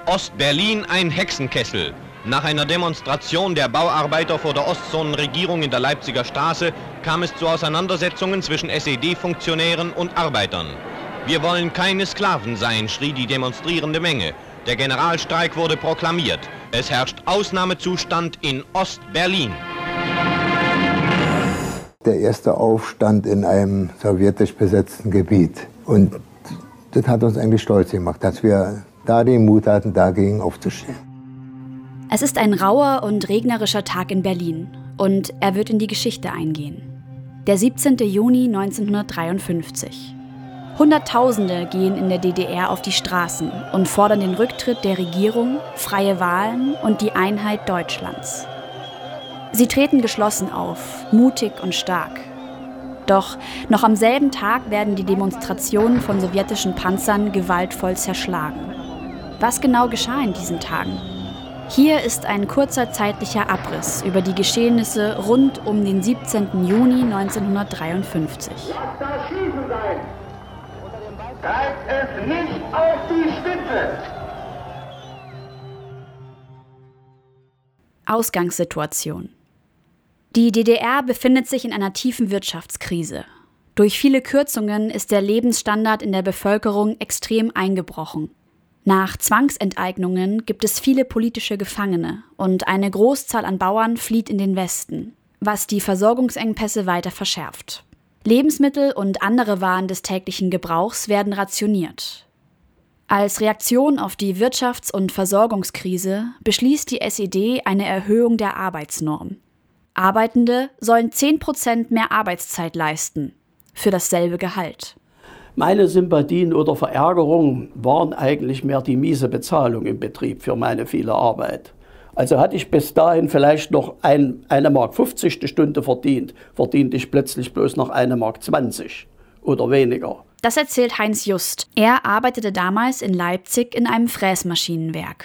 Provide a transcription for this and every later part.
Ost-Berlin ein Hexenkessel. Nach einer Demonstration der Bauarbeiter vor der Ostzonenregierung in der Leipziger Straße kam es zu Auseinandersetzungen zwischen SED-Funktionären und Arbeitern. Wir wollen keine Sklaven sein, schrie die demonstrierende Menge. Der Generalstreik wurde proklamiert. Es herrscht Ausnahmezustand in Ost-Berlin. Der erste Aufstand in einem sowjetisch besetzten Gebiet. Und das hat uns eigentlich stolz gemacht, dass wir da den Mut hatten, dagegen aufzustehen. Es ist ein rauer und regnerischer Tag in Berlin und er wird in die Geschichte eingehen. Der 17. Juni 1953. Hunderttausende gehen in der DDR auf die Straßen und fordern den Rücktritt der Regierung, freie Wahlen und die Einheit Deutschlands. Sie treten geschlossen auf, mutig und stark. Doch noch am selben Tag werden die Demonstrationen von sowjetischen Panzern gewaltvoll zerschlagen. Was genau geschah in diesen Tagen? Hier ist ein kurzer zeitlicher Abriss über die Geschehnisse rund um den 17. Juni 1953. Treibt es nicht auf die Spitze! Ausgangssituation. Die DDR befindet sich in einer tiefen Wirtschaftskrise. Durch viele Kürzungen ist der Lebensstandard in der Bevölkerung extrem eingebrochen. Nach Zwangsenteignungen gibt es viele politische Gefangene und eine Großzahl an Bauern flieht in den Westen, was die Versorgungsengpässe weiter verschärft. Lebensmittel und andere Waren des täglichen Gebrauchs werden rationiert. Als Reaktion auf die Wirtschafts- und Versorgungskrise beschließt die SED eine Erhöhung der Arbeitsnorm. Arbeitende sollen 10% mehr Arbeitszeit leisten, für dasselbe Gehalt. Meine Sympathien oder Verärgerungen waren eigentlich mehr die miese Bezahlung im Betrieb für meine viele Arbeit. Also hatte ich bis dahin vielleicht noch 1,50 Mark die Stunde verdient, verdiente ich plötzlich bloß noch 1,20 Mark oder weniger. Das erzählt Heinz Just. Er arbeitete damals in Leipzig in einem Fräsmaschinenwerk.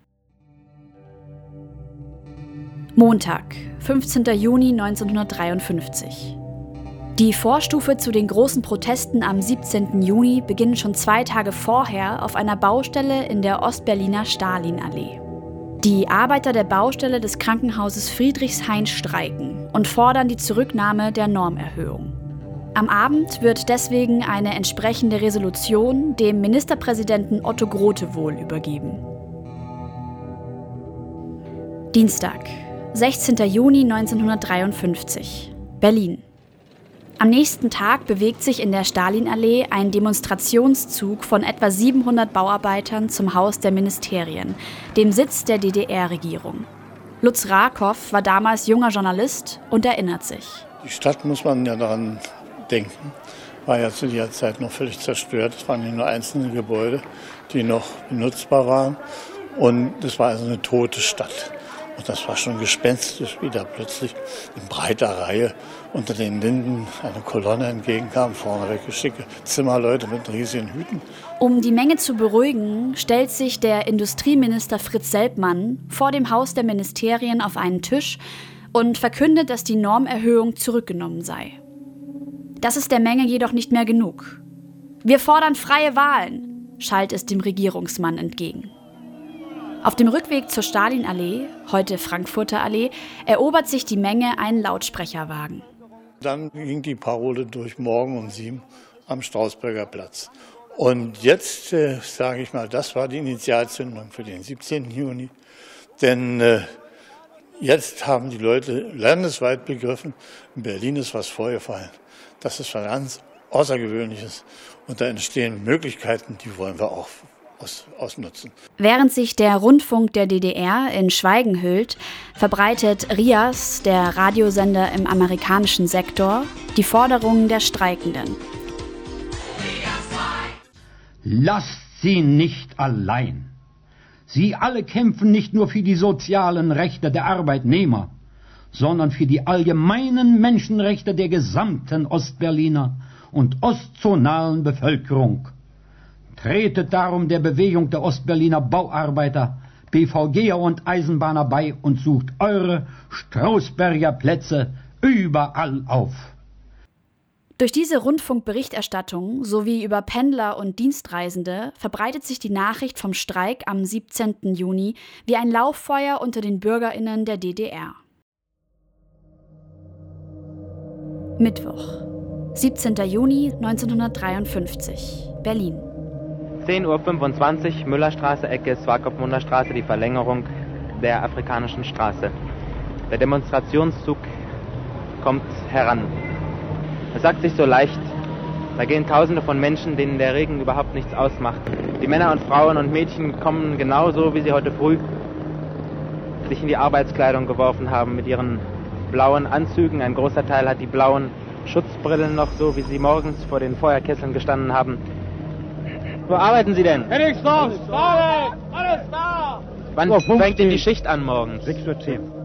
Montag, 15. Juni 1953. Die Vorstufe zu den großen Protesten am 17. Juni beginnt schon 2 Tage vorher auf einer Baustelle in der Ostberliner Stalinallee. Die Arbeiter der Baustelle des Krankenhauses Friedrichshain streiken und fordern die Zurücknahme der Normerhöhung. Am Abend wird deswegen eine entsprechende Resolution dem Ministerpräsidenten Otto Grotewohl übergeben. Dienstag, 16. Juni 1953, Berlin. Am nächsten Tag bewegt sich in der Stalinallee ein Demonstrationszug von etwa 700 Bauarbeitern zum Haus der Ministerien, dem Sitz der DDR-Regierung. Lutz Rakow war damals junger Journalist und erinnert sich. Die Stadt, muss man ja daran denken, war ja zu dieser Zeit noch völlig zerstört. Es waren nur einzelne Gebäude, die noch benutzbar waren. Und es war also eine tote Stadt. Und das war schon gespenstisch, wie da plötzlich in breiter Reihe unter den Linden eine Kolonne entgegenkam, vorneweg schicke Zimmerleute mit riesigen Hüten. Um die Menge zu beruhigen, stellt sich der Industrieminister Fritz Selbmann vor dem Haus der Ministerien auf einen Tisch und verkündet, dass die Normerhöhung zurückgenommen sei. Das ist der Menge jedoch nicht mehr genug. Wir fordern freie Wahlen, schallt es dem Regierungsmann entgegen. Auf dem Rückweg zur Stalinallee, heute Frankfurter Allee, erobert sich die Menge einen Lautsprecherwagen. Dann ging die Parole durch morgen um 7 am Strausberger Platz. Und jetzt, sage ich mal, das war die Initialzündung für den 17. Juni. Denn jetzt haben die Leute landesweit begriffen, in Berlin ist was vorgefallen. Das ist was ganz Außergewöhnliches. Und da entstehen Möglichkeiten, die wollen wir auch ausnutzen. Während sich der Rundfunk der DDR in Schweigen hüllt, verbreitet RIAS, der Radiosender im amerikanischen Sektor, die Forderungen der Streikenden. Lasst sie nicht allein. Sie alle kämpfen nicht nur für die sozialen Rechte der Arbeitnehmer, sondern für die allgemeinen Menschenrechte der gesamten Ostberliner und ostzonalen Bevölkerung. Tretet darum der Bewegung der Ostberliner Bauarbeiter, BVGer und Eisenbahner bei und sucht eure Strausberger Plätze überall auf. Durch diese Rundfunkberichterstattung sowie über Pendler und Dienstreisende verbreitet sich die Nachricht vom Streik am 17. Juni wie ein Lauffeuer unter den BürgerInnen der DDR. Mittwoch, 17. Juni 1953, Berlin. 10:25 Uhr, Müllerstraße, Ecke Swakopmunder Straße, die Verlängerung der Afrikanischen Straße. Der Demonstrationszug kommt heran. Es sagt sich so leicht, da gehen Tausende von Menschen, denen der Regen überhaupt nichts ausmacht. Die Männer und Frauen und Mädchen kommen genauso, wie sie heute früh sich in die Arbeitskleidung geworfen haben mit ihren blauen Anzügen. Ein großer Teil hat die blauen Schutzbrillen noch, so wie sie morgens vor den Feuerkesseln gestanden haben. Wo arbeiten Sie denn? Alles da! Wann fängt denn die Schicht an morgens? 6:10 Uhr.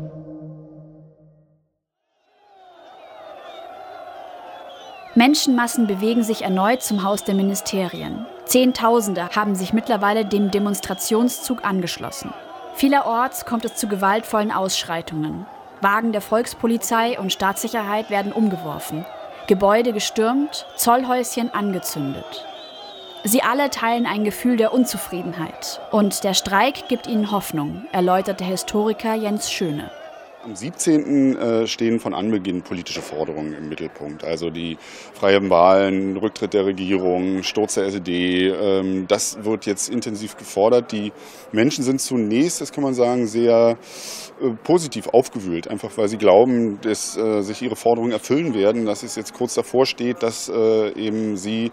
Menschenmassen bewegen sich erneut zum Haus der Ministerien. Zehntausende haben sich mittlerweile dem Demonstrationszug angeschlossen. Vielerorts kommt es zu gewaltvollen Ausschreitungen. Wagen der Volkspolizei und Staatssicherheit werden umgeworfen, Gebäude gestürmt, Zollhäuschen angezündet. Sie alle teilen ein Gefühl der Unzufriedenheit. Und der Streik gibt ihnen Hoffnung, erläutert der Historiker Jens Schöne. Am 17. stehen von Anbeginn politische Forderungen im Mittelpunkt. Also die freien Wahlen, Rücktritt der Regierung, Sturz der SED. Das wird jetzt intensiv gefordert. Die Menschen sind zunächst, das kann man sagen, sehr positiv aufgewühlt. Einfach weil sie glauben, dass sich ihre Forderungen erfüllen werden. Dass es jetzt kurz davor steht, dass eben sie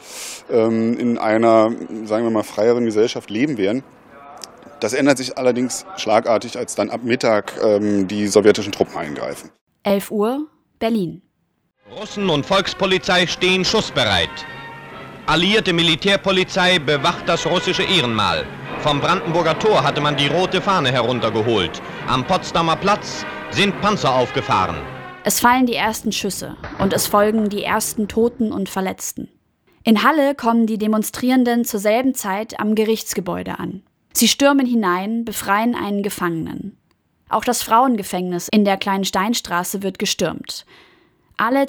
in einer, sagen wir mal, freieren Gesellschaft leben werden. Das ändert sich allerdings schlagartig, als dann ab Mittag die sowjetischen Truppen eingreifen. 11 Uhr, Berlin. Russen und Volkspolizei stehen schussbereit. Alliierte Militärpolizei bewacht das russische Ehrenmal. Vom Brandenburger Tor hatte man die rote Fahne heruntergeholt. Am Potsdamer Platz sind Panzer aufgefahren. Es fallen die ersten Schüsse und es folgen die ersten Toten und Verletzten. In Halle kommen die Demonstrierenden zur selben Zeit am Gerichtsgebäude an. Sie stürmen hinein, befreien einen Gefangenen. Auch das Frauengefängnis in der Kleinen Steinstraße wird gestürmt. Alle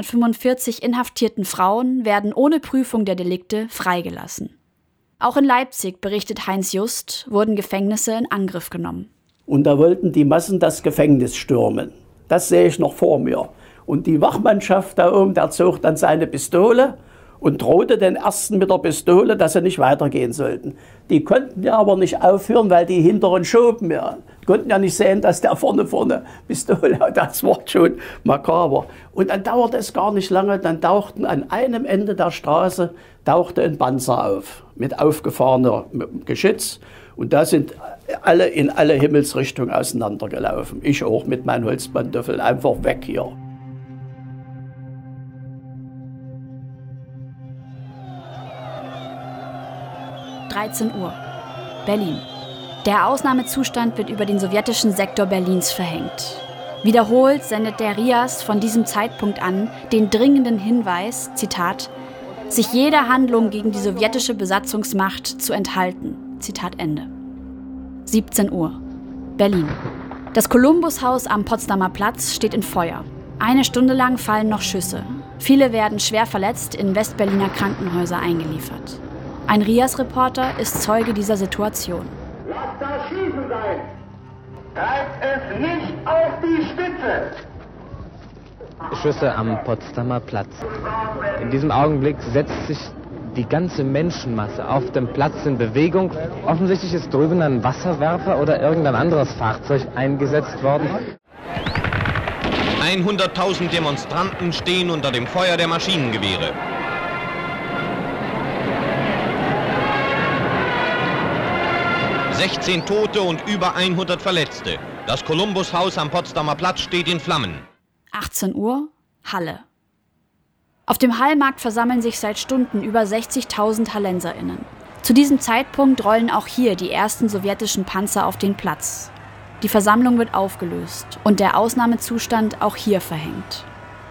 245 inhaftierten Frauen werden ohne Prüfung der Delikte freigelassen. Auch in Leipzig, berichtet Heinz Just, wurden Gefängnisse in Angriff genommen. Und da wollten die Massen das Gefängnis stürmen. Das sehe ich noch vor mir. Und die Wachmannschaft da oben, der zog dann seine Pistole und drohte den Ersten mit der Pistole, dass sie nicht weitergehen sollten. Die konnten ja aber nicht aufhören, weil die Hinteren schoben ja. Die konnten ja nicht sehen, dass der vorne Pistole hat. Das war schon makaber. Und dann dauerte es gar nicht lange, dann tauchten an einem Ende der Straße ein Panzer auf, mit aufgefahrenem Geschütz. Und da sind alle in alle Himmelsrichtungen auseinandergelaufen. Ich auch mit meinen Holzpantoffeln, einfach weg hier. Uhr, Berlin. Der Ausnahmezustand wird über den sowjetischen Sektor Berlins verhängt. Wiederholt sendet der RIAS von diesem Zeitpunkt an den dringenden Hinweis, Zitat, sich jeder Handlung gegen die sowjetische Besatzungsmacht zu enthalten. Zitat Ende. 17 Uhr, Berlin. Das Columbus-Haus am Potsdamer Platz steht in Feuer. Eine Stunde lang fallen noch Schüsse. Viele werden schwer verletzt in Westberliner Krankenhäuser eingeliefert. Ein RIAS-Reporter ist Zeuge dieser Situation. Lasst das Schießen sein! Treibt es nicht auf die Spitze! Schüsse am Potsdamer Platz. In diesem Augenblick setzt sich die ganze Menschenmasse auf dem Platz in Bewegung. Offensichtlich ist drüben ein Wasserwerfer oder irgendein anderes Fahrzeug eingesetzt worden. 100.000 Demonstranten stehen unter dem Feuer der Maschinengewehre. ...16 Tote und über 100 Verletzte. Das Columbus-Haus am Potsdamer Platz steht in Flammen. 18 Uhr, Halle. Auf dem Hallmarkt versammeln sich seit Stunden über 60.000 HallenserInnen. Zu diesem Zeitpunkt rollen auch hier die ersten sowjetischen Panzer auf den Platz. Die Versammlung wird aufgelöst und der Ausnahmezustand auch hier verhängt.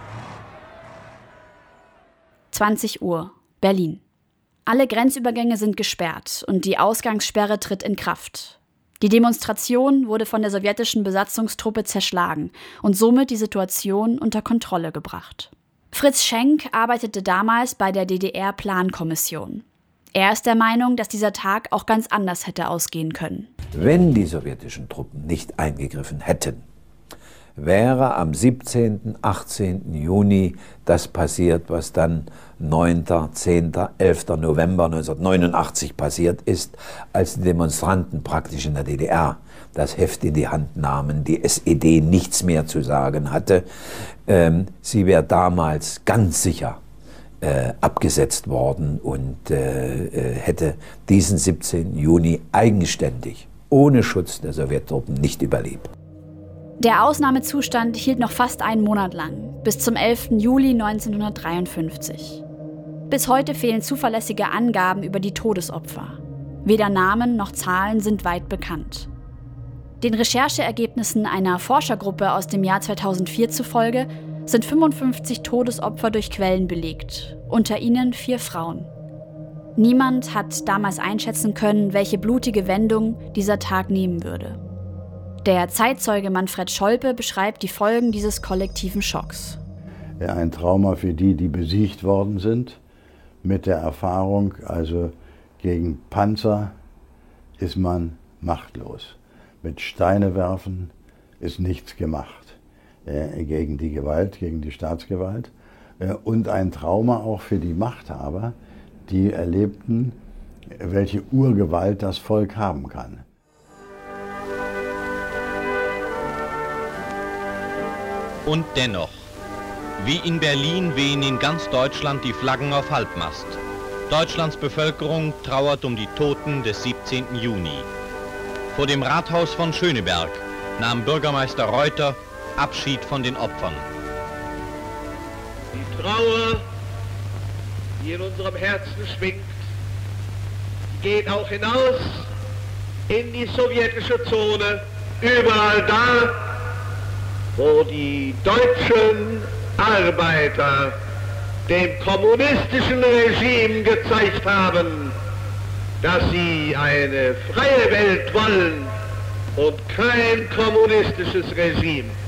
20 Uhr, Berlin. Alle Grenzübergänge sind gesperrt und die Ausgangssperre tritt in Kraft. Die Demonstration wurde von der sowjetischen Besatzungstruppe zerschlagen und somit die Situation unter Kontrolle gebracht. Fritz Schenk arbeitete damals bei der DDR-Plankommission. Er ist der Meinung, dass dieser Tag auch ganz anders hätte ausgehen können. Wenn die sowjetischen Truppen nicht eingegriffen hätten, wäre am 17., 18. Juni das passiert, was dann 9., 10., 11. November 1989 passiert ist, als die Demonstranten praktisch in der DDR das Heft in die Hand nahmen, die SED nichts mehr zu sagen hatte. Sie wäre damals ganz sicher abgesetzt worden und hätte diesen 17. Juni eigenständig, ohne Schutz der Sowjettruppen, nicht überlebt. Der Ausnahmezustand hielt noch fast einen Monat lang, bis zum 11. Juli 1953. Bis heute fehlen zuverlässige Angaben über die Todesopfer. Weder Namen noch Zahlen sind weit bekannt. Den Rechercheergebnissen einer Forschergruppe aus dem Jahr 2004 zufolge sind 55 Todesopfer durch Quellen belegt, unter ihnen 4 Frauen. Niemand hat damals einschätzen können, welche blutige Wendung dieser Tag nehmen würde. Der Zeitzeuge Manfred Scholpe beschreibt die Folgen dieses kollektiven Schocks. Ein Trauma für die, die besiegt worden sind, mit der Erfahrung, also gegen Panzer ist man machtlos. Mit Steine werfen ist nichts gemacht gegen die Gewalt, gegen die Staatsgewalt. Und ein Trauma auch für die Machthaber, die erlebten, welche Urgewalt das Volk haben kann. Und dennoch, wie in Berlin wehen in ganz Deutschland die Flaggen auf Halbmast. Deutschlands Bevölkerung trauert um die Toten des 17. Juni. Vor dem Rathaus von Schöneberg nahm Bürgermeister Reuter Abschied von den Opfern. Die Trauer, die in unserem Herzen schwingt, geht auch hinaus in die sowjetische Zone, überall da, wo die deutschen Arbeiter dem kommunistischen Regime gezeigt haben, dass sie eine freie Welt wollen und kein kommunistisches Regime.